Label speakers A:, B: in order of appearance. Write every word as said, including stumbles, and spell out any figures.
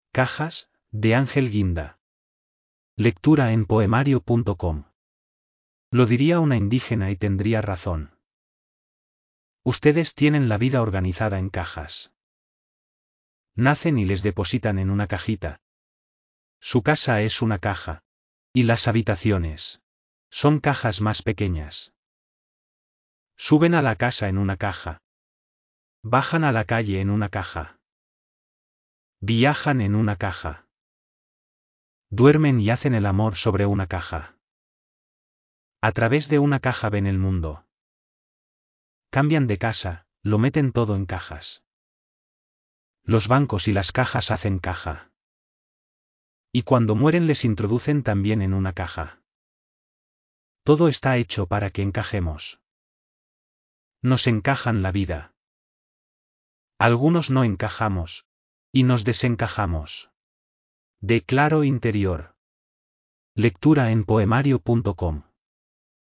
A: Cajas, de Ángel Guinda. Lectura en poemario punto com. Lo diría una indígena y tendría razón. Ustedes tienen la vida organizada en cajas. Nacen y les depositan en una cajita. Su casa es una caja. Y las habitaciones son cajas más pequeñas. Suben a la casa en una caja. Bajan a la calle en una caja. Viajan en una caja. Duermen y hacen el amor sobre una caja. A través de una caja ven el mundo. Cambian de casa, lo meten todo en cajas. Los bancos y las cajas hacen caja. Y cuando mueren les introducen también en una caja. Todo está hecho para que encajemos. Nos encajan la vida. Algunos no encajamos. Y nos desencajamos. De Claro Interior. Lectura en poemario punto com.